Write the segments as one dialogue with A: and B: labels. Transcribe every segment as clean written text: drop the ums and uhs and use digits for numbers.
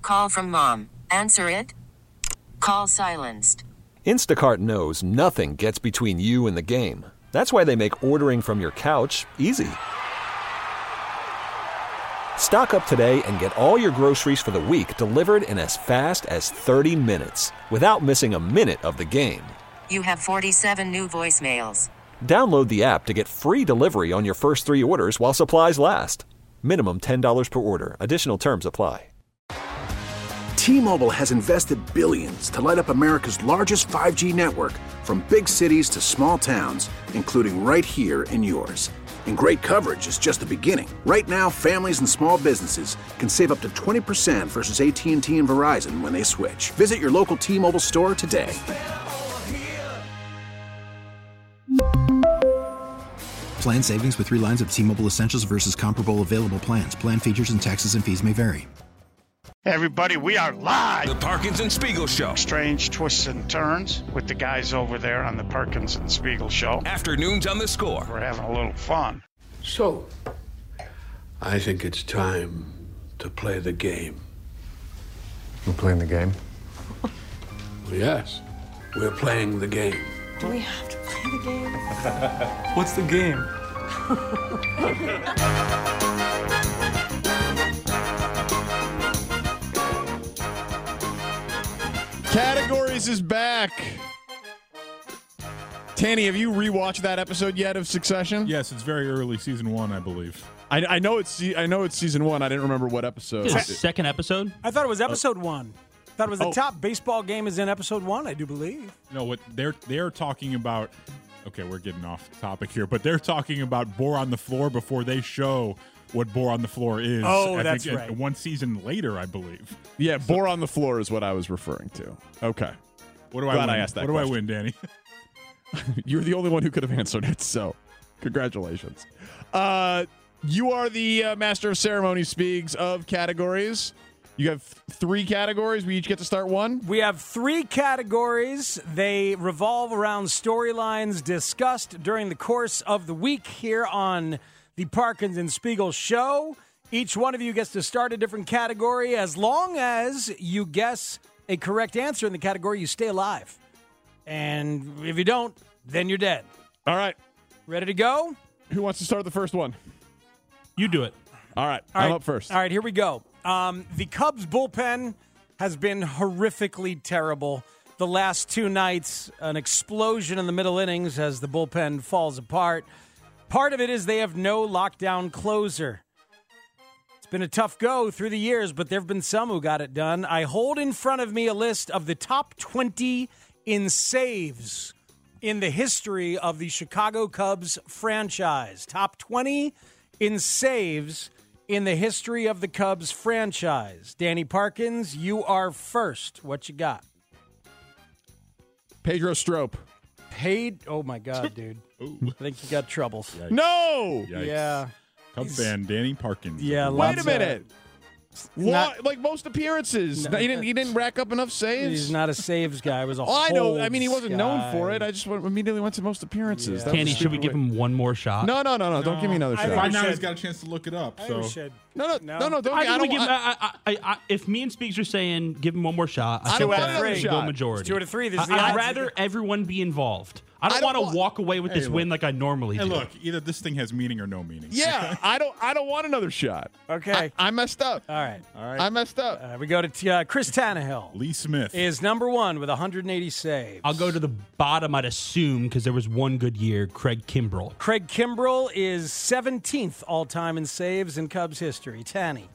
A: Call from mom. Answer it. Call silenced.
B: Instacart knows nothing gets between you and the game. That's why they make ordering from your couch easy. Stock up today and get all your groceries for the week delivered in as fast as 30 minutes without missing a minute of the game.
A: You have 47 new voicemails.
B: Download the app to get free delivery on your first 3 orders while supplies last. Minimum $10 per order. Additional terms apply.
C: T-Mobile has invested billions to light up America's largest 5G network, from big cities to small towns, including right here in yours. And great coverage is just the beginning. Right now, families and small businesses can save up to 20% versus AT&T and Verizon when they switch. Visit your local T-Mobile store today.
D: Plan savings with 3 lines of T-Mobile Essentials versus comparable available plans. Plan features and taxes and fees may vary.
E: Hey everybody, we are live.
F: The Parkins and Spiegel Show.
E: Strange twists and turns with the guys over there on the Parkins and Spiegel Show.
F: Afternoons on the Score.
E: We're having a little fun.
G: So, I think it's time to play the game.
H: We're playing the game?
G: Yes, we're playing the game.
I: Do we have to play the game?
H: What's the game?
J: Categories is back. Tanny, have you rewatched that episode yet of Succession?
K: Yes, it's very early, season 1, I believe.
J: I know it's season 1. I didn't remember what episode.
L: Second episode?
M: I thought it was episode 1. I thought it was the top baseball game is in episode 1, I do believe.
K: No, what they're talking about. Okay, we're getting off topic here, but they're talking about Boar on the Floor before they show what Boar on the Floor is.
M: Oh, that's right.
K: One season later, I believe.
J: Yeah, Boar on the Floor is what I was referring to. Okay.
K: What do I
J: Glad
K: win?
J: I asked that
K: What
J: question.
K: do I win, Danny?
J: You're the only one who could have answered it, so congratulations. You are the master of ceremonies, Spiegs, of categories. You have 3 categories. We each get to start one.
M: We have 3 categories. They revolve around storylines discussed during the course of the week here on the Parkins and Spiegel Show. Each one of you gets to start a different category. As long as you guess a correct answer in the category, you stay alive. And if you don't, then you're dead.
J: All right.
M: Ready to go?
J: Who wants to start the first one?
L: You do it.
J: All right. I'm up first.
M: All right, here we go. The Cubs bullpen has been horrifically terrible. The last 2 nights, an explosion in the middle innings as the bullpen falls apart. Part of it is they have no lockdown closer. It's been a tough go through the years, but there have been some who got it done. I hold in front of me a list of the top 20 in saves in the history of the Chicago Cubs franchise. Top 20 in saves in the history of the Cubs franchise. Danny Parkins, you are first. What you got?
J: Pedro Strop.
M: Oh, my God, dude. I think you got troubles.
K: Yikes.
J: No!
K: Yikes.
M: Yeah.
K: Cub fan Danny Parkins.
M: Yeah,
J: Wait a minute.
M: Not,
J: like most appearances.
M: No,
J: he didn't rack up enough saves?
M: He's not a saves guy. It was a
J: I know. I mean, he wasn't
M: guy.
J: known for it. I just immediately went to most appearances.
M: Yeah.
L: Candy, should we give him one more shot?
J: No. Don't give me another shot.
K: Right now he's got a chance to look it up. So.
J: No. Don't.
L: If me and Speaks are saying give him one more shot,
J: I don't want another
L: go
J: shot.
L: majority.
M: It's 2 out of 3. This is the
L: I'd
M: odds.
L: rather everyone be involved. I don't want to walk away with this win like I normally do.
K: Hey, look, either this thing has meaning or no meaning.
J: Yeah, I don't want another shot.
M: Okay.
J: I messed up.
M: All right.
J: I messed up.
M: We go to Chris Tannehill.
K: Lee Smith
M: is number 1 with 180 saves.
L: I'll go to the bottom, I'd assume, because there was one good year, Craig Kimbrell.
M: Craig Kimbrell is 17th all-time in saves in Cubs history. Tanny.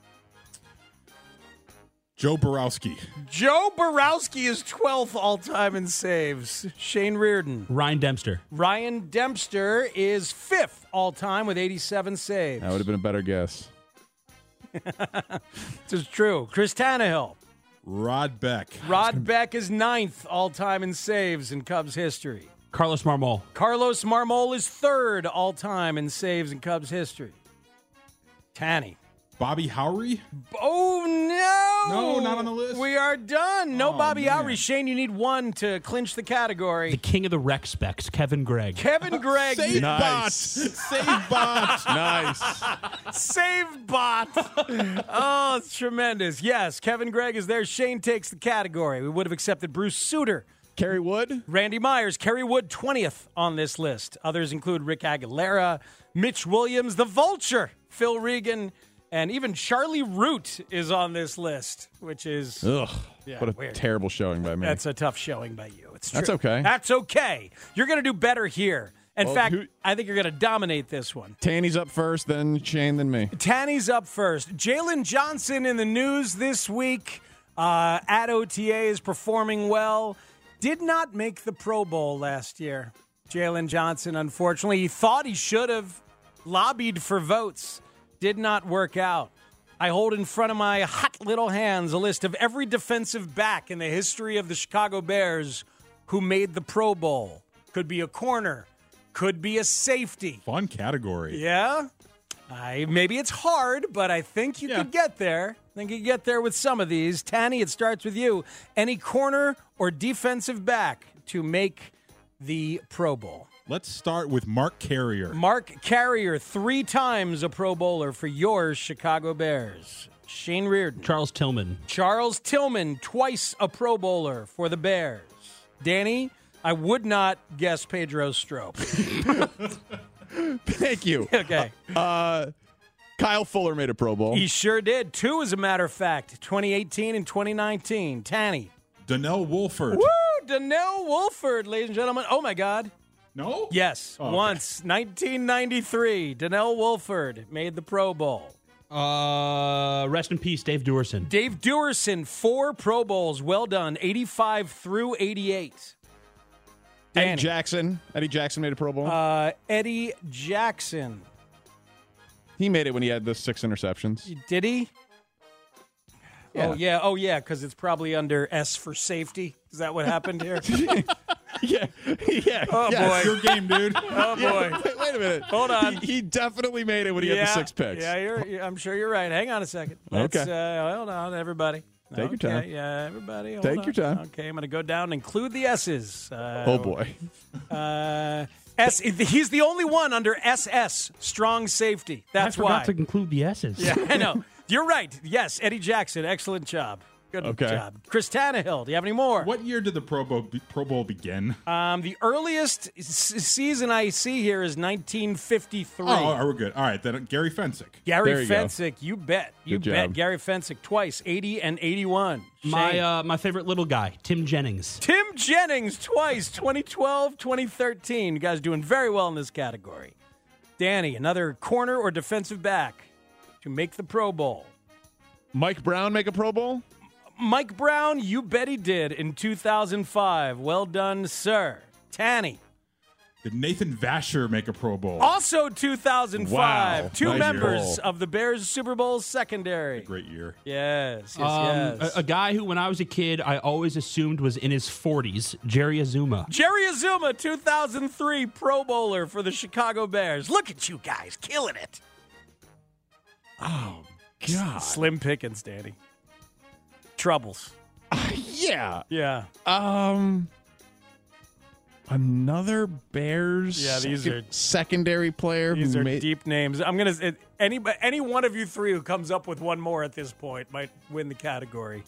K: Joe Borowski.
M: Joe Borowski is 12th all-time in saves. Shane Reardon.
L: Ryan Dempster.
M: Ryan Dempster is 5th all-time with 87 saves.
J: That would have been a better guess.
M: This is true. Chris Tannehill.
K: Rod Beck.
M: Rod Beck is 9th all-time in saves in Cubs history.
L: Carlos Marmol.
M: Carlos Marmol is 3rd all-time in saves in Cubs history. Tanny.
K: Bobby Howry?
M: Oh, no!
K: No, not not on the list?
M: We are done. No Bobby Outry. Shane, you need one to clinch the category.
L: The king of the rec specs, Kevin Gregg.
M: Kevin Gregg.
J: Save
M: Nice.
J: Save bot. Nice.
M: Save bot. Oh, it's tremendous. Yes, Kevin Gregg is there. Shane takes the category. We would have accepted Bruce Sutter.
J: Kerry Wood.
M: Randy Myers. Kerry Wood, 20th on this list. Others include Rick Aguilera, Mitch Williams, the Vulture, Phil Regan, and even Charlie Root is on this list, which is...
J: Ugh.
M: Yeah,
J: what a
M: weird.
J: terrible showing by me.
M: That's a tough showing by you. It's true.
J: That's okay.
M: That's okay. You're going to do better here. In
J: Well,
M: fact, I think you're going to dominate this one.
J: Tanny's up first, then Shane, then me.
M: Tanny's up first. Jalen Johnson in the news this week. At OTA is performing well. Did not make the Pro Bowl last year. Jalen Johnson, unfortunately. He thought he should have lobbied for votes. Did not work out. I hold in front of my hot little hands a list of every defensive back in the history of the Chicago Bears who made the Pro Bowl. Could be a corner. Could be a safety.
K: Fun category.
M: Yeah? Maybe it's hard, but I think you could get there. I think you could get there with some of these. Tanny, it starts with you. Any corner or defensive back to make the Pro Bowl?
K: Let's start with Mark Carrier.
M: Mark Carrier, 3 times a Pro Bowler for your Chicago Bears. Shane Reardon.
L: Charles Tillman.
M: Charles Tillman, twice a Pro Bowler for the Bears. Danny, I would not guess Pedro Strop.
J: Thank you.
M: Okay.
J: Kyle Fuller made a Pro Bowl.
M: He sure did. 2, as a matter of fact, 2018 and 2019. Tanny.
K: Donnell Wolford.
M: Woo! Donnell Wolford, ladies and gentlemen. Oh, my God.
K: No?
M: Yes,
K: Oh, okay.
M: once. 1993. Donnell Wolford made the Pro Bowl.
L: Rest in peace, Dave Duerson.
M: Dave Duerson, 4 Pro Bowls. Well done. 85 through 88. Danny.
J: Eddie Jackson. Eddie Jackson made a Pro Bowl.
M: Eddie Jackson.
J: He made it when he had the 6 interceptions.
M: Did he?
J: Yeah.
M: Oh, yeah, because it's probably under S for safety. Is that what happened here?
J: Yeah.
M: Oh,
J: Yes.
M: boy.
K: Your game, dude.
M: Oh, boy.
J: Wait a minute.
M: Hold on.
J: He definitely made it when he had the 6 picks.
M: Yeah, I'm sure you're right. Hang on a second. Let's,
J: Okay.
M: Hold on, everybody.
J: Take your time.
M: Yeah, everybody. Hold
J: Take
M: on.
J: your time.
M: Okay, I'm going to go down and include the S's.
J: Oh, boy.
M: S. He's the only one under SS, strong safety. That's
L: I forgot
M: why.
L: to include the S's.
M: Yeah, I know. You're right. Yes, Eddie Jackson. Excellent job. Good job. Chris Tannehill. Do you have any more?
K: What year did the Pro Bowl begin?
M: The earliest season I see here is 1953.
K: Oh, we're good. All right, then Gary Fensick.
M: Gary
J: There you go.
M: Fensick, you bet. You
J: Good
M: bet.
J: job.
M: Gary Fensick twice, 80 and 81. Shane.
L: My favorite little guy, Tim Jennings.
M: Tim Jennings twice, 2012, 2013. You guys doing very well in this category. Danny, another corner or defensive back to make the Pro Bowl.
J: Mike Brown make a Pro Bowl?
M: Mike Brown, you bet he did in 2005. Well done, sir. Tanny.
K: Did Nathan Vasher make a Pro Bowl?
M: Also 2005.
J: Wow.
M: 2
J: Nice
M: members
J: year.
M: of the Bears Super Bowl secondary.
K: Great year.
M: Yes.
L: A guy who, when I was a kid, I always assumed was in his 40s, Jerry Azuma.
M: Jerry Azuma, 2003 Pro Bowler for the Chicago Bears. Look at you guys, killing it.
J: Oh, God.
M: Slim pickings, Danny. Troubles.
J: Yeah.
M: Yeah.
J: Another Bears
M: Yeah, these are-
J: secondary player.
M: These
J: who
M: are
J: made,
M: deep names. I'm going to any one of you 3 who comes up with one more at this point might win the category.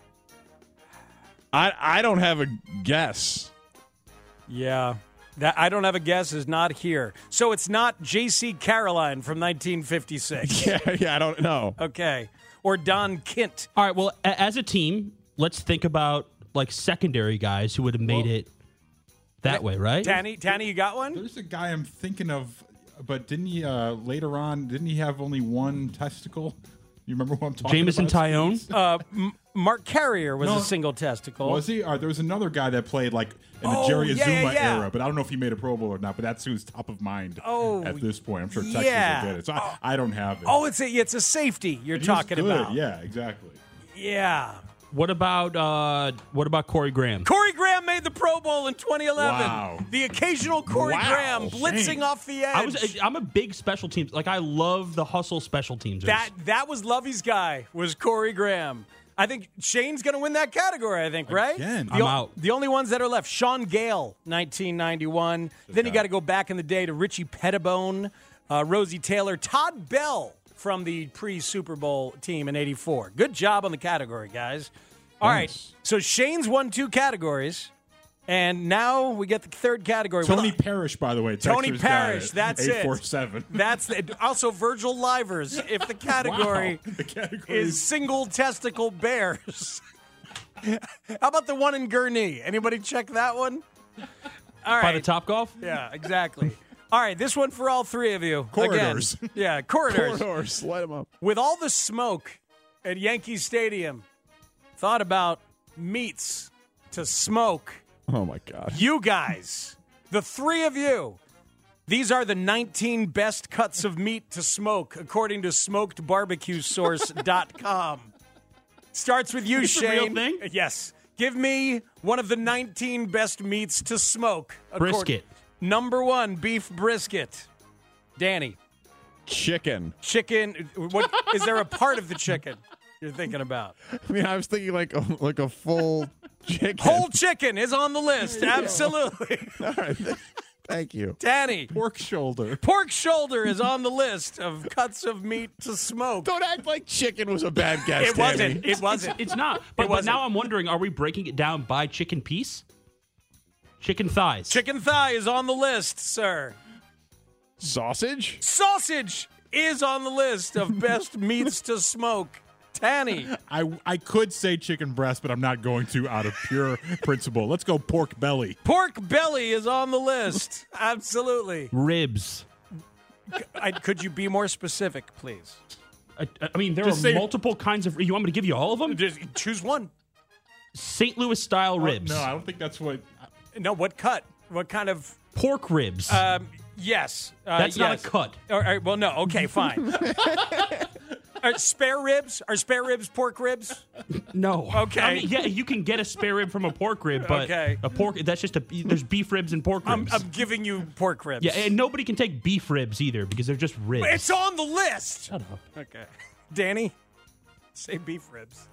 J: I don't have a guess.
M: Yeah. That I don't have a guess is not here. So it's not J.C. Caroline from 1956.
J: Yeah, I don't know.
M: Okay. Or Don Kint.
L: All right, well, as a team, let's think about like secondary guys who would have made it that way, right?
M: Tanny, you got one?
K: There's a guy I'm thinking of, but didn't he later on? Didn't he have only one testicle? You remember who I'm talking
L: Jamison
K: about?
L: Tyone?
M: Mark Carrier was a single testicle.
K: Was he? There was another guy that played like in the Jerry Azuma era, but I don't know if he made a Pro Bowl or not. But that's who's top of mind at this point. I'm sure Texas will get it. So I don't have it.
M: Oh, it's a safety you're talking about.
K: Yeah, exactly.
M: Yeah.
L: What about Corey Graham?
M: Corey Graham made the Pro Bowl in 2011.
K: Wow.
M: The occasional Corey Graham blitzing off the edge.
L: I'm a big special teams. Like, I love the hustle special teams.
M: That was Lovey's guy, was Corey Graham. I think Shane's going to win that category, I think, right?
K: Again.
L: I'm out.
M: The only ones that are left, Sean Gale, 1991. Then you got to go back in the day to Richie Pettibone, Rosie Taylor, Todd Bell from the pre-Super Bowl team in 84. Good job on the category, guys. All right, so Shane's won 2 categories. And now we get the third category.
K: Tony Parrish, by the way.
M: Tony
K: Texter's
M: Parrish,
K: got
M: that's
K: 847.
M: That's also Virgil Livers. If the category, is single testicle bears. How about the one in Gurnee? Anybody check that one? All right.
L: By the Topgolf?
M: Yeah, exactly. All right, this one for all 3 of you.
K: Corridors.
M: Again, yeah, corridors.
J: Corridors, light them up.
M: With all the smoke at Yankee Stadium, thought about meats to smoke.
J: Oh, my God.
M: You guys, the 3 of you, these are the 19 best cuts of meat to smoke, according to SmokedBarbecueSource.com. Starts with you, Shane.
L: A real thing?
M: Yes. Give me one of the 19 best meats to smoke.
L: Brisket.
M: Number 1, beef brisket. Danny.
J: Chicken.
M: Chicken. What is there a part of the chicken you're thinking about?
J: I mean, I was thinking like a full chicken.
M: Whole chicken is on the list. Absolutely.
J: All right. Thank you.
M: Danny.
K: Pork shoulder.
M: Pork shoulder is on the list of cuts of meat to smoke.
J: Don't act like chicken was a bad guess.
M: It wasn't. It wasn't.
L: It's not. But now I'm wondering, are we breaking it down by chicken piece? Chicken thighs.
M: Chicken thigh is on the list, sir.
J: Sausage?
M: Sausage is on the list of best meats to smoke. Tanny.
K: I could say chicken breast, but I'm not going to out of pure principle. Let's go pork belly.
M: Pork belly is on the list. Absolutely.
L: Ribs.
M: Could you be more specific, please?
L: I mean, there are multiple kinds of... You want me to give you all of them?
M: Just choose one.
L: St. Louis-style ribs.
K: No, I don't think that's what...
M: No, what cut? What kind of...
L: Pork ribs.
M: Yes.
L: That's not a cut.
M: All right, well, no. Okay, fine. Are spare ribs? Are spare ribs pork ribs?
L: No.
M: Okay.
L: I mean, yeah, you can get a spare rib from a pork rib, but
M: okay.
L: a pork, that's just there's beef ribs and pork ribs.
M: I'm giving you pork ribs.
L: Yeah, and nobody can take beef ribs either because they're just ribs.
M: It's on the list.
L: Shut up.
M: Okay. Danny, say beef ribs.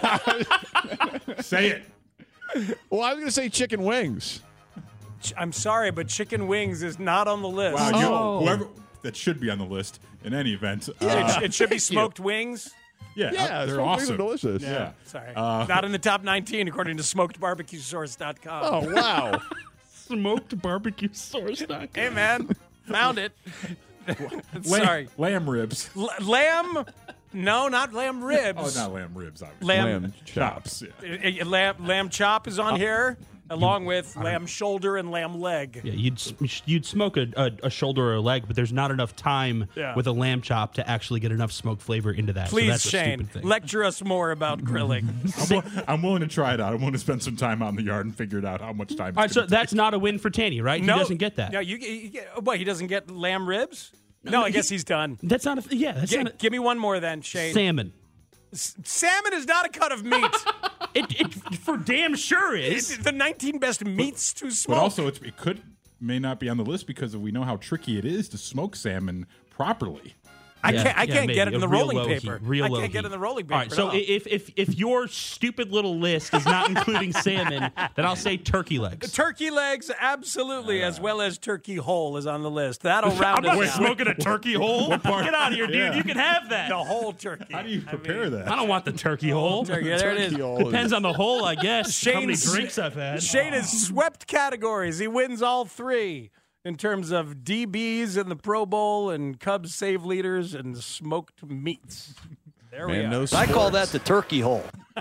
K: Say it.
J: Well, I was going to say chicken wings.
M: I'm sorry, but chicken wings is not on the list.
K: Wow, whoever that should be on the list in any event.
M: It should be smoked wings.
K: Yeah, they're awesome.
J: Delicious.
K: Yeah.
M: Sorry. Not in the top 19, according to SmokedBarbecueSource.com.
J: Oh, wow.
L: SmokedBarbecueSource.com.
M: Hey, man. Found it. Sorry.
K: Lamb ribs.
M: Lamb? No, not lamb ribs.
K: Oh, not lamb ribs, obviously.
M: Lamb
K: chops. Yeah.
M: Lamb chop is on here, along with lamb shoulder and lamb leg.
L: Yeah, you'd smoke a shoulder or a leg, but there's not enough time with a lamb chop to actually get enough smoke flavor into that.
M: Please,
L: so that's
M: Shane, lecture us more about grilling.
K: I'm willing to try it out. I'm willing to spend some time out in the yard and figure it out how much time.
L: All right, so that's not a win for Tanny, right?
M: No,
L: he doesn't get that.
M: No, what? He doesn't get lamb ribs? No, I guess he's done.
L: That's not a. Yeah, that's not.
M: Give me one more then, Shane.
L: Salmon.
M: Salmon is not a cut of meat.
L: It for damn sure is.
M: It's the 19 best meats to smoke.
K: But also, it may not be on the list because we know how tricky it is to smoke salmon properly.
M: I can't get it in the rolling paper.
L: I
M: can't get it in the rolling paper.
L: All right, so if your stupid little list is not including salmon, then I'll say turkey legs.
M: Turkey legs, absolutely, as well as turkey whole is on the list. That'll round us out.
L: I'm not smoking a turkey whole. Get out of here, dude.
K: Yeah.
L: You can have that.
M: The whole turkey.
K: How do you prepare that?
L: I don't want the turkey hole.
M: Turkey. There it is.
L: Depends on the hole, I guess. How many drinks I've had.
M: Shane has swept categories. He wins all 3. In terms of DBs in the Pro Bowl and Cubs save leaders and smoked meats. There we are.
N: I call that the turkey hole.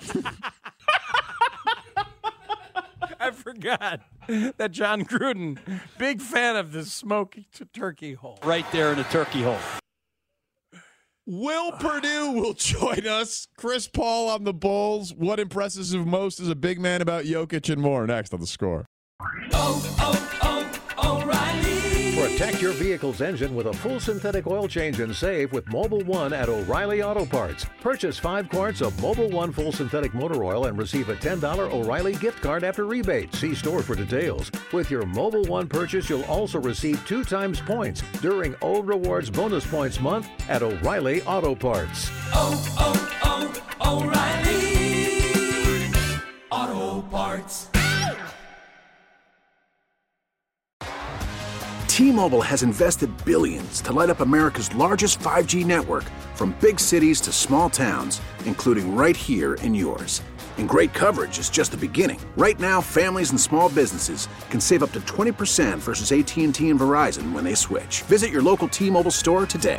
M: I forgot that John Gruden, big fan of the smoked turkey hole.
N: Right there in the turkey hole.
J: Will Purdue will join us. Chris Paul on the Bulls. What impresses him most as a big man about Jokic and more. Next on The Score.
O: Protect your vehicle's engine with a full synthetic oil change and save with Mobil 1 at O'Reilly Auto Parts. Purchase 5 quarts of Mobil 1 full synthetic motor oil and receive a $10 O'Reilly gift card after rebate. See store for details. With your Mobil 1 purchase, you'll also receive 2 times points during O Rewards Bonus Points Month at O'Reilly Auto Parts.
P: O'Reilly.
C: T-Mobile has invested billions to light up America's largest 5G network, from big cities to small towns, including right here in yours. And great coverage is just the beginning. Right now, families and small businesses can save up to 20% versus AT&T and Verizon when they switch. Visit your local T-Mobile store today.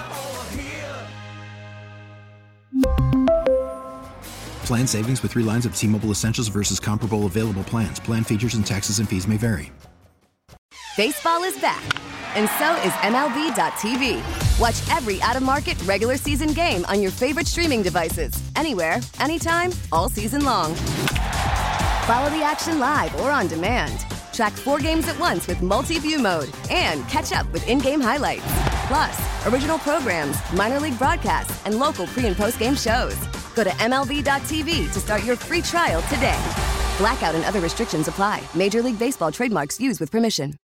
D: Plan savings with 3 lines of T-Mobile Essentials versus comparable available plans. Plan features and taxes and fees may vary.
P: Baseball is back, and so is MLB.tv. Watch every out-of-market regular season game on your favorite streaming devices, anywhere, anytime, all season long. Follow the action live or on demand. Track 4 games at once with multi-view mode and catch up with in-game highlights. Plus, original programs, minor league broadcasts, and local pre- and post-game shows. Go to MLB.tv to start your free trial today. Blackout and other restrictions apply. Major League Baseball trademarks used with permission.